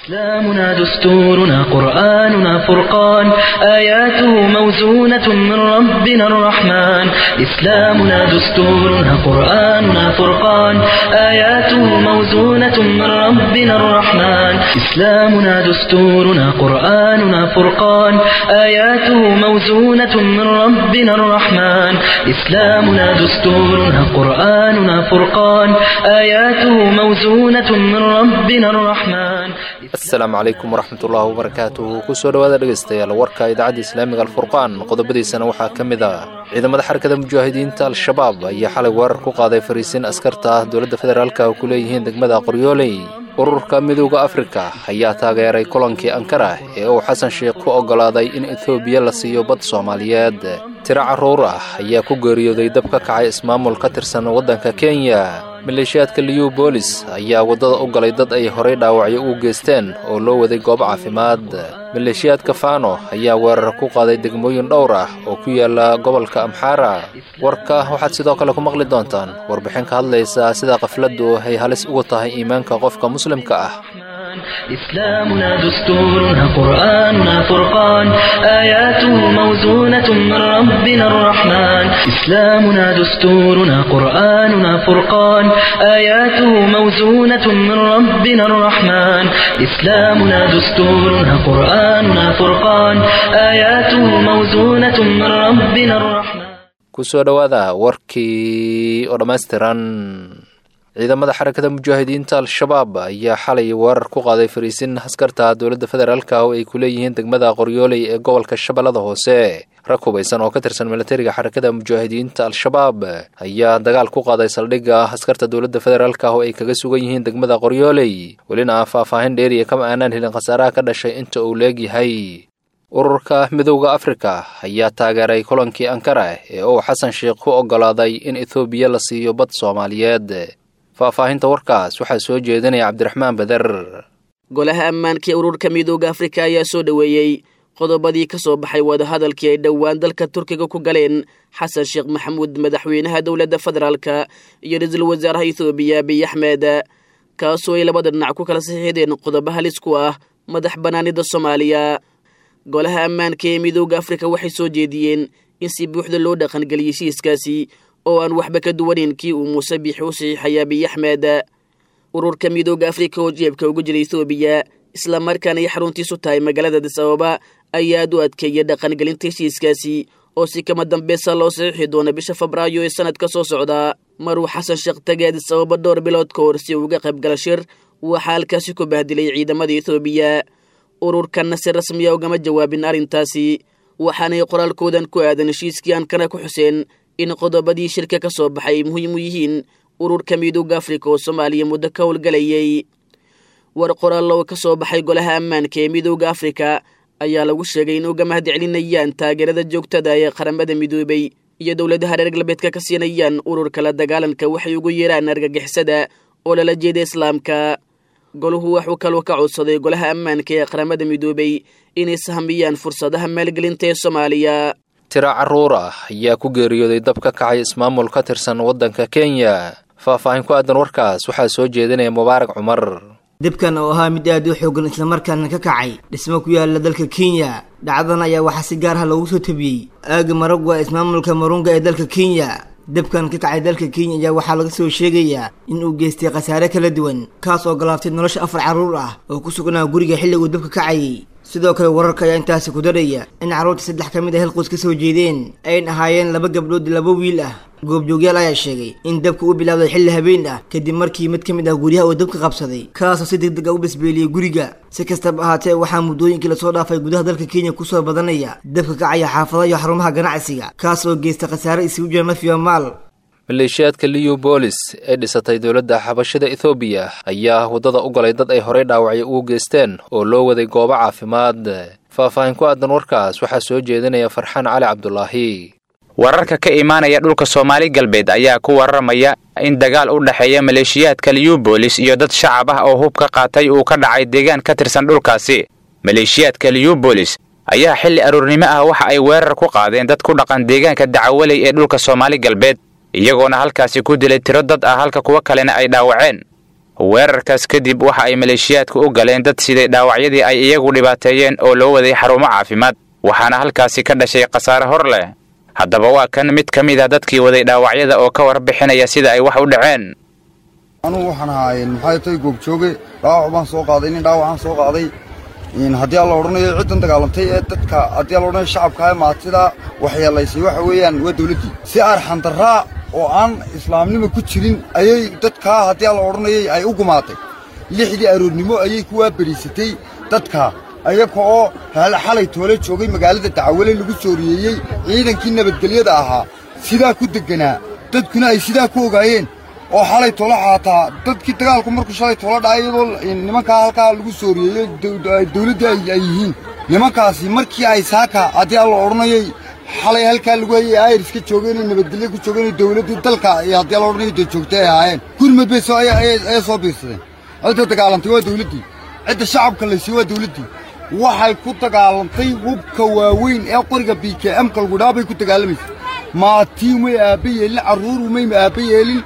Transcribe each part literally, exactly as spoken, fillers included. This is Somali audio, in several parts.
إسلامنا دستورنا قرآننا فرقان آياته موزونة من ربنا الرحمن إسلامنا دستورنا قرآننا فرقان آياته موزونة من ربنا الرحمن إسلامنا دستورنا قرآننا فرقان آياته موزونة من ربنا الرحمن إسلامنا دستورنا قرآننا فرقان آياته موزونة من ربنا الرحمن السلام عليكم ورحمة الله وبركاته kusoo dhawaada dhageystayaal warka idaacadda islaamiga alfurqaan qodobadiisana waxaa ka mid ah ciidamada xarakada mujaahidiinta al-shabaab ayaa xalay weerar ku qaaday fariisin askarta ah dowladda federaalka oo ku leeyihiin degmada qoryooley ururka midowga afrika ayaa taageeray kulankii ankara ee uu xasan sheekh ku ogolaaday in Itoobiya la siiyo bad Soomaaliyeed tiro carruur ah ayaa ku geeriyooday dab ka kacay ismaamul ka tirsan waddanka Kenya maleeshiyaadka Liu Police ayaa wadada u galay dad ay horey dhaawacyo u geysteen oo loo waday goob caafimaad maleeshiyaadka Faano ayaa weerar ku qaaday degmooyin dhowr ah oo ku yaala gobolka Amhara warka waxaad sidoo kale ku maqli doontaan warbixin ka hadlaysa sida qafladu ay halis ugu tahay iimaanka qofka muslimka ah إسلامنا دستورنا قرآننا فرقان آياته موزونة من ربنا الرحمن إسلامنا دستورنا قرآننا فرقان آياته موزونة من ربنا الرحمن إسلامنا دستورنا قرآننا فرقان آياته موزونة من ربنا الرحمن kusoo dhawaada warkii oo dhammaystiran ciidamada xarakada mujaahidiinta al-shabaab ayaa xalay weerar ku qaaday fariisin askarta dowladda federaalka oo ay ku leeyihiin degmada qoryooley ee gobolka shabeellada hoose rag hubeysan oo ka tirsan militariga xarakada mujaahidiinta al-shabaab ayaa dagaal ku qaaday saldhigga askarta dowladda federaalka oo ay kaga sugan yihiin degmada qoryooley welina faahfaahin dheeriya kama aanaan helin khasaaraha ka dhashay inta uu leegyahay ururka midowga afrika ayaa taageeray kulankii ankara ee uu xasan sheekh ku ogolaaday in Itoobiya la siiyo bad Soomaaliyeed faahfaahinta warkaas waxaa soo jeedinaya Cabdiraxmaan Badar golaha ammaanka ee ururka midowga afrika ayaa soo dhaweeyay qodobadii ka soo baxay wadahadalkii ay dhowaan dalka Turkiga ku galeen xasan sheekh maxamuud madaxweynaha dowladda federaalka iyo ra'iisul wasaaraha Itoobiya Abiy Ahmed kaasoo ay labada dhinac ku kala saxiixdeen qodobo halis ku ah madax banaanida Soomaaliya golaha ammaanka ee midowga afrika waxay soo jeediyeen in si buuxda loo dhaqan galiyo heshiiskaasi oo aan waxba ka duwaneyn kii uu Muuse Biixi u saxiixay Abiy Ahmed ururka midowga afrika oo jeebka uga jiray Itoobiya isla markaana ay xaruntiisu tahay magaalada Addis Ababa ayaa aad u adkeeyay dhaqan galinta heshiiskaasi oo si kama dambaysa loo saxiixi doono bisha Febraayo ee sanadka soo socda maruu xasan sheekh tagay Addis Ababa dhowr bilood ka hor si uu uga qayb galo shir waxa halkaasi ku bahdilay ciidamada Itoobiya ururkan si rasmi ah ugama jawaabin arrintaasi waxaanay qoraalkoodan ku aadan heshiiskii Ankara ku xuseen in qodobadii shirka ka soo baxay muhiim u yihiin ururka midowga afrika oo Soomaaliya muddo ka howlgalayay war qoraal oo ka soo baxay golaha ammaanka ee midowga afrika ayaa lagu sheegay in uga mahadcelinayaan taageerada joogtada ee qaramada midoobay iyo dowladaha reer galbeedka ka siinayaan ururka la dagaalanka waxay ugu yeeraan argagixisada oo lala jeeda islaamka goluhu wuxuu kaloo ka codsaday golaha ammaanka ee qaramada midoobay inay sahamiyaan fursadaha maalgelinta ee Soomaaliya tiro carruur ah ayaa ku geeriyooday dab ka kacay ismaamul ka tirsan waddanka Kenya faahfaahin ku aadan warkaas waxaa soo jeedinaya Mubaarak Cumar dibkan oo ahaa mid aad u xoogan isla markaana ka kacay dhismo ku yaala dalka Kenya dhacdadan ayaa waxaa si gaar ah loogu soo tabiyay aaga Maragwa ismaamulka Marunga ee dalka Kenya dibkan ka kacay dalka Kenya ayaa waxaa laga soo sheegayaa in uu geystay khasaare kala duwan kaas oo galaaftay nolosha afar carruur ah oo ku sugnaa guriga xilliga uu dabka kacay sidoo kale wararka ayaa intaasi ku daraya in carruurta saddex ka mid ah halqoys ka soo jeedeen ay ahaayeen laba gabdhood laba wiil ah goobjoogyaal ayaa sheegay in dabka uu bilaabay xilli habeen ah kadib markii mid ka mid ah guryaha uu dabka qabsaday kaasoo si degdeg ah u basbeeliyay guriga si kastaba ahaatee waxaa muddooyinkii lasoo dhaafay gudaha dalka Kenya kusoo badanaya dabka kacaya xaafadaha iyo xarumaha ganacsiga kaasoo geystay khasaare isugu jira naf iyo maal maleeshiyaadka Liu Police ee dhisatay dowladda xabashada Itoobiya ayaa wadada u galay dad ay horey dhaawacyo u geysteen oo loo waday goob caafimaad faahfaahin ku aadan warkaas waxaa soo jeedinaya Farxaan Cali Cabdullaahi wararka ka imaanaya dhulka Soomaali galbeed ayaa ku waramaya in dagaal u dhaxeeya maleeshiyaadka Liu Police iyo dad shacab ah oo hub ka qaatay uu ka dhacay deegaan ka tirsan dhulkaasi maleeshiyaadka Liu Police ayaa xilli aroornimo ah waxa ay weerar ku qaadeen dad ku dhaqan deegaanka Dacawaley ee dhulka Soomaali galbeed iyagoona halkaasi ku dilay tiro dad ah halka kuwa kalena ay dhaawaceen weerarkaas kadib waxa ay maleeshiyaadku u galeen dad siday dhaawacyadii ay iyagu dhibaateeyeen oo loo waday xarumo caafimaad waxaana halkaasi ka dhashay khasaare hor leh haddaba waa kan mid ka mid ah dadkii waday dhaawacyada oo ka warbixinaya sida ay wax u dhaceen anu waxaan ahaayeen maxay tahay goob jooge dhaawac baan soo qaaday nin dhaawacaan soo qaaday in haddii la odhanayo ciidan dagaalantay ee dadka haddii la odhanayo shacabka ay maatida waxyeelaysay waxa weeyaan waa dawladdii si arxan darraa oo aan islaamnimo ku jirin ayay dadka haddii la odhanayo ay u gumaatay lixdii aroornimo ayay ku waabariisatay dadka ayaga oo xalay toole joogay magaalada Dacwale lagu sooriyay ciidankii nabadgelyada ahaa sidaa ku deganaa dadkuna ay sidaa ku ogaayeen oo xalay toole xataa dadkii dagaalku markuu shalay toole dhacay iyadoo nimanka halka lagu sooriyay dawladda ay yihiin nimankaasi markii ay saaka haddii la odhanayay xalay halka lagu hayay ay iska joogeen nabadgelyo ku joogeen dawladda dalka iyo haddii la odhanayo joogtay ahaayeen gurmad bay soo ay soo biirsadeen cidda dagaalantay waa dawladdii cidda shacabka la siiyay waa dawladdii waxay ku dagaalantay hubka waaweyn ee qoriga B K M kal gudhaabay ku dagaalamaysaa maatii way aabayeelin carruur may aabayeelin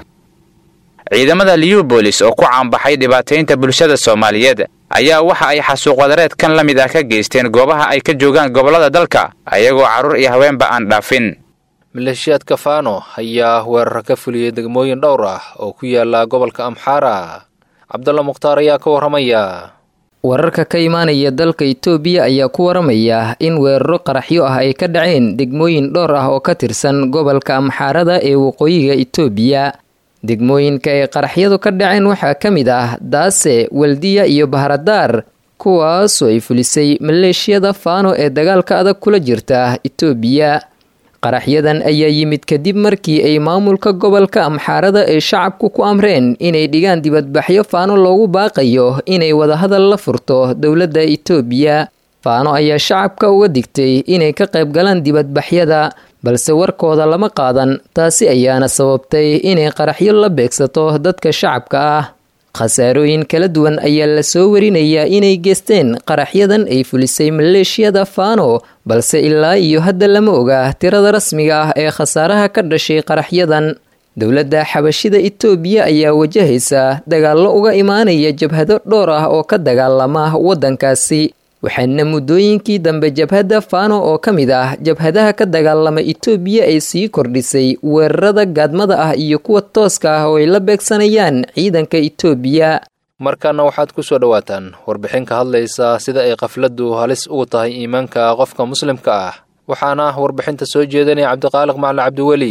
ciidamada Liubolis oo ku caanbaxay dhibaateynta bulshada Soomaaliyeed ayaa waxa ay xasuuq wadareed kan la mid ah ka geysteen goobaha ay ka joogaan gobolada dalka ayagoo carruur iyo haweenba aan dhaafin maleeshiyaadka Faano ayaa weerar ka fuliyay degmooyin dhowr ah oo ku yaala gobolka Amxara Cabdulla Mukhtaar ayaa ka waramaya wararka ka imaanaya dalka Itoobiya ayaa ku waramaya in weeraro qaraxyo ah ay ka dhaceen degmooyin dhowr ah oo ka tirsan gobolka Amxarada ee waqooyiga Itoobiya degmooyinka ay qaraxyadu ka dhaceen waxaa ka mid ah Daase, Waldiya iyo Bahradaar kuwaas oo ay fulisay maleeshiyada Faano ee dagaalka adag kula jirta Itoobiya qaraxyadan ayaa yimid kadib markii ay maamulka gobolka Amxarada ee shacabku ku amreen inay dhigaan dibadbaxyo Faano loogu baaqayo inay wada hadal la furto dawladda Itoobiya Faano ayaa shacabka uga digtay inay ka qayb galaan dibadbaxyada balse warkooda lama qaadan taasi ayaana sababtay inay qaraxyo la beegsato dadka shacabka ah khasaarooyin kala duwan ayaa la soo warinayaa inay geysteen qaraxyadan ay fulisay maleeshiyada Faano balse ilaa iyo hadda lama oga tirada rasmiga ah ee khasaaraha ka dhashay qaraxyadan dawladda xabashida Itoobiya ayaa wajahaysa dagaallo uga imaanaya jabhado dhowr ah oo ka dagaalama wadankaasi waxaana muddooyinkii dambe jabhada Faano oo ka mid ah jabhadaha ka dagaalama Itoobiya ay sii kordhisay weerarada gaadmada ah iyo kuwa tooska ah oo ay la beegsanayaan ciidanka Itoobiya markaana waxaad ku soo dhawaataan warbixin ka hadlaysa sida ay qafladu halis ugu tahay iimaanka qofka muslimka ah waxaana warbixinta soo jeedinaya Cabdiqaaliq Macalin Cabdiweli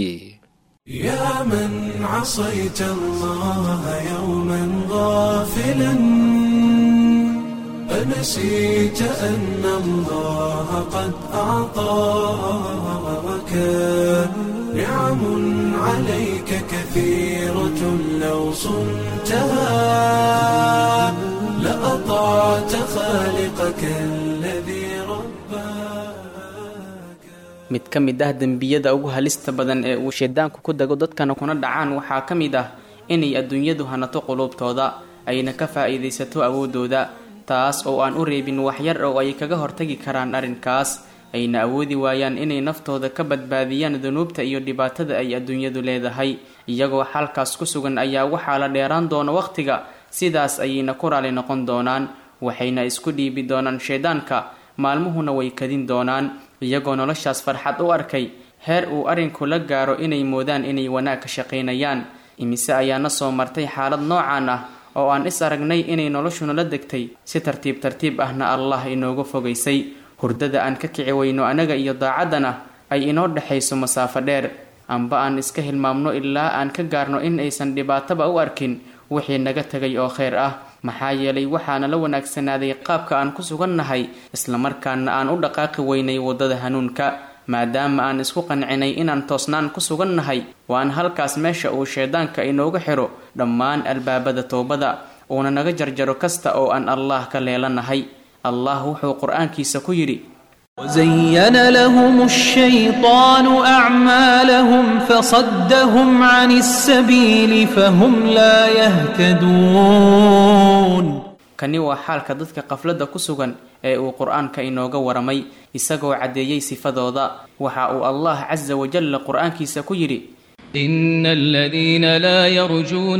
يا من عصيت الله يوما غافلا أنسيت أن الله قد أعطاك نعم عليك كثيرة لو صنتها لأطعت خالقك الذي mid ka mid ah dambiyada ugu halista badan ee uu sheedaanku ku dago dadkana kuna dhacaan waxaa ka mid ah inay adduunyadu hanato qulubtooda ayna ka faa'iidaysato awoodooda taas oo aan u reebin waxyar oo ay kaga hortagi karaan arrinkaas ayna awoodi waayaan inay naftooda ka badbaadiyaan dunuubta iyo dhibaatada ay adduunyadu leedahay iyagoo xalkaas ku sugan ayaa waxaa la dheeraan doona waqtiga sidaas ayayna ku raali noqon doonaan waxayna isku dhiibi doonaan sheedaanka maalmuhuna way kadin doonaan iyagoo noloshaas farxad u arkay heer uu arinku la gaaro inay moodaan inay wanaag ka shaqaynayaan imise ayaana soo martay xaalad noocaan ah oo aan is aragnay inay noloshuna la degtay si tartiib tartiib ahna Allah inooga fogaysay hurdada aan ka kici weyno anaga iyo daacadana ay inoo dhaxayso masaafo dheer amba aan iska hilmaamno ilaa aan ka gaarno in aysan dhibaataba u arkin wixii naga tagay oo khayr ah maxaa yeelay waxaana la wanaagsanaaday qaabka aan ku sugannahay isla markaana aan u dhaqaaqi weynay wadada hanuunka maadaama aan isku qancinay inaan toosnaan ku sugannahay waan halkaas meesha uu sheedaanka inooga xiro dhammaan albaabada toobada uuna naga jarjaro kasta oo aan Allah ka leelanahay Allah wuxuu quraankiisa ku yiri وزين لهم الشيطان أعمالهم فصدهم عن السبيل فهم لا يهتدون kani waa xaalka dadka qaflada ku sugan ee uu quraanka inooga waramay isagoo cadeeyay sifadooda waxa uu Allah azza wa jalla quraankiisa ku yiri إن الذين لا يرجون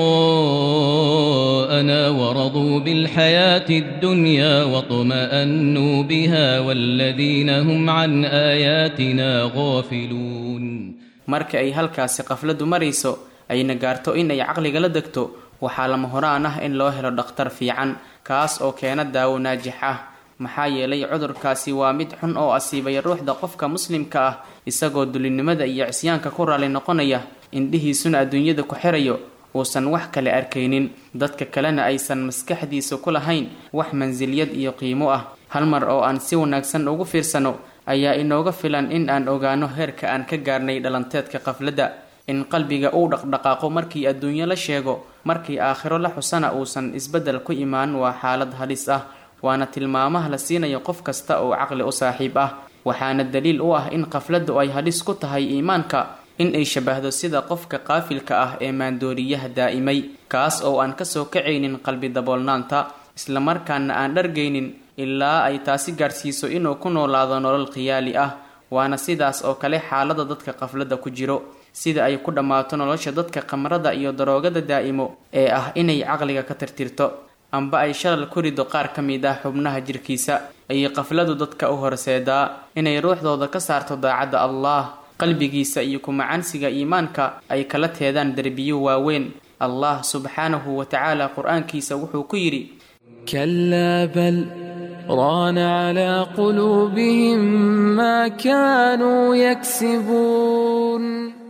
لقاءنا ورضوا بالحياة الدنيا واطمأنوا بها والذين هم عن آياتنا غافلون. marka ay halkaasi qafladu marayso ayna gaarto in ay caqliga la degto waxaa lama horaan ah in loo helo dhakhtar fiican kaas oo keena daawo naajix ah maxaa yeelay cudurkaasi waa mid xun oo asiibay ruuxda qofka muslimka ah isagoo dulinimada iyo cisyaanka ku raali noqonaya indhihiisuna adduunyada ku xirayo uusan wax kale arkaynin dadka kalena aysan maskaxdiisa ku lahayn wax manziliyad iyo qiimo ah hal mar oo aan si wanaagsan ugu fiirsano ayaa inooga filan in aan ogaano heerka aan ka gaarnay dhalanteedka qaflada in qalbiga uu dhaqdhaqaaqo markii adduunyo la sheego markii aakhiro la xusana uusan isbedel ku imaan waa xaalad halis ah waana tilmaamaha la siinayo qof kasta oo caqli u saaxiib ah waxaana daliil u ah in qafladu ay halis ku tahay iimaanka in ay shabahdo sida qofka qaafilka ah ee maandooriyaha daa'imay kaas oo aan ka soo kacaynin qalbi daboolnaanta isla markaana aan dhargaynin ilaa ay taasi gaarsiiso inuu ku noolaado nolol khiyaali ah waana sidaas oo kale xaalada dadka qaflada ku jiro sida ay ku dhammaato nolosha dadka khamrada iyo daroogada daa'imo ee ah inay caqliga ka tirtirto amba ay shalal ku rido qaar ka mid ah xubnaha jirkiisa ayay qafladu dadka u horseedaa inay ruuxdooda ka saarto daacadda allah qalbigiisa iyo kumacansiga iimaanka ay kala teedaan derbiyo waaweyn allah subxaanahu wa tacaala qur-aankiisa wuxuu ku yidhi كلا بل ران على قلوبهم ما كانوا يكسبون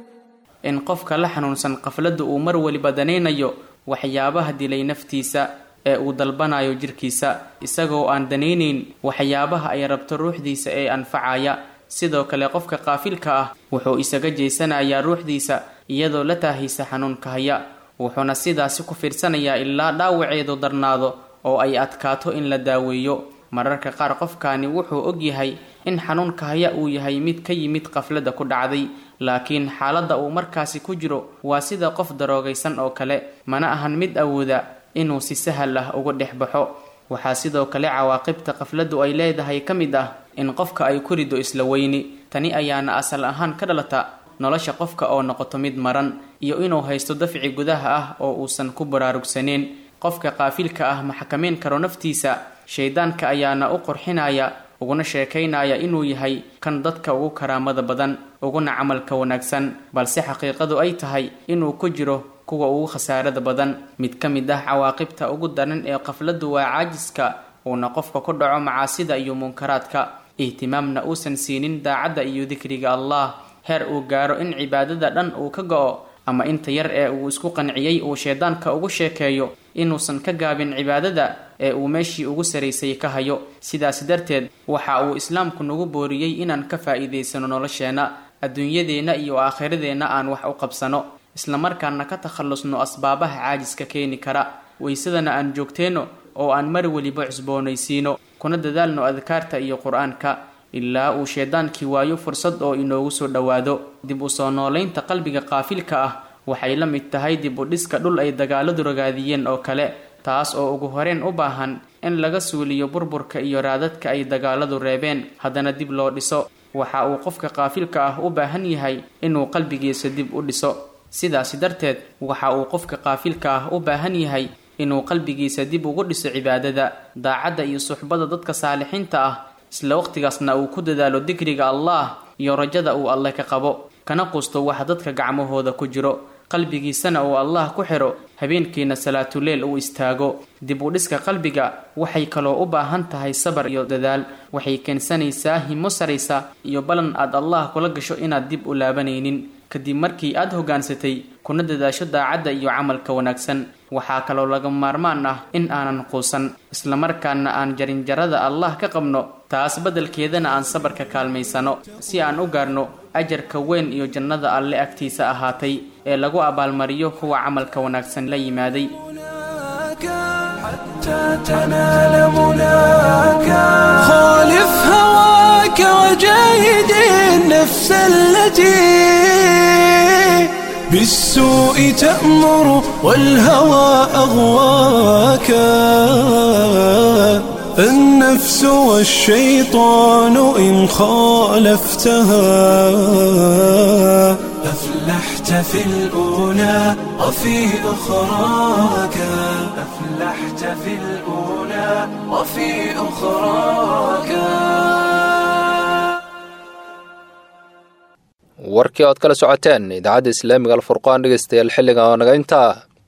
in qofka la xanuunsan qafladu uu mar waliba danaynayo waxyaabaha dilay naftiisa ee uu dalbanayo jirkiisa isagoo aan danaynayn waxyaabaha ay rabto ruuxdiisa ee anfacaya sidoo kale qofka qaafilka ah wuxuu isaga jeysanayaa ruuxdiisa iyadoo la taahaysa xanuunka haya wuxuuna sidaasi ku fiirsanayaa ilaa dhaawaceedu darnaado oo ay adkaato in la daaweeyo mararka qaar qofkaani wuxuu og yahay in xanuunka haya uu yahay mid ka yimid qaflada ku dhacday laakiin xaaladda uu markaasi ku jiro waa sida qof daroogaysan oo kale mana ahan mid awooda inuu si sahal ah uga dhex baxo waxaa sidoo kale cawaaqibta qafladu ay leedahay ka mid ah in qofka ay ku rido isla weyni tani ayaana asal ahaan ka dhalata nolosha qofka oo noqoto mid maran iyo inuu haysto dafci gudaha ah oo uusan ku baraarugsaneyn qofka qaafilka ah ma xakameyn karo naftiisa shaydaanka ayaana u qurxinaya uguna sheekaynaya inuu yahay kan dadka ugu karaamada badan uguna camalka wanaagsan balse xaqiiqadu ay tahay inuu ku jiro kuwa ugu khasaarada badan mid ka mid ah cawaaqibta ugu daran ee qafladu waa caajiska uuna qofka ku dhaco macaasida iyo munkaraadka ihtimaamna uusan siinin daacadda iyo dikriga allah heer uu gaaro in cibaadada dhan uu ka go-o ama inta yar ee uu isku qanciyey uu shaydaanka ugu sheekeeyo inuusan ka gaabin cibaadada ee uu meeshii ugu saraysay ka hayo sidaas darteed waxa uu islaamku nagu booriyey inaan ka faa'iidaysano nolosheena adduunyadeenna iyo aakhiradeenna aan wax u qabsano isla markaana ka takhallusno asbaabaha caajiska keeni kara waysadana aan joogteenno oo aan mar waliba cusboonaysiino kuna dadaalno adkaarta iyo qur-aanka ilaa uu shaydaankii waayo fursad oo inoogu soo dhowaado dib u soo noolaynta qalbiga qaafilka ah waxay la mid tahay dib u dhiska dhul ay dagaaladu ragaadiyeen oo kale taas oo ugu horeen u baahan in laga suuliyo burburka iyo raadadka ay dagaaladu reebeen haddana dib loo dhiso waxa uu qofka qaafilka ah u baahan yahay inuu qalbigiisa dib u dhiso sidaasi darteed waxa uu qofka qaafilka ah u baahan yahay inuu qalbigiisa dib ugu dhiso cibaadada daacadda iyo suxbada dadka saalixiinta ah isla waqtigaasna uu ku dadaalo dikriga allah iyo rajada uu alle ka qabo kana qusto waxa dadka gacmahooda ku jiro qalbigiisana uu allah ku xiro habeenkiina salaatuleel uu istaago dib u dhiska qalbiga waxay kaloo u baahan tahay sabar iyo dadaal waxay keensanaysaa himo saraysa iyo balan aad allah kula gasho inaad dib u laabanaynin kadib markii aad hogaansatay kuna dadaasho daacadda iyo camalka wanaagsan waxaa kaloo laga maarmaan ah in aanan quusan isla markaana aan jarinjarada allah ka qabno taas beddelkeedana aan sabarka kaalmaysano si aan u gaarno ajarka weyn iyo jannada alle agtiisa ahaatay ee lagu abaalmariyo kuwa camalka wanaagsan la yimaaday خالف هواك وجاهد النفس التي بالسوء تأمر والهوى أغواك النفس والشيطان إن خالفتها أفلحت في الأولى وفي أخراك أفلحت في الأولى وفي أخراك. warkii ood kala socoteen idaacadda islaamiga alfurqaan dhegeystayaal xilliga oo naga intaa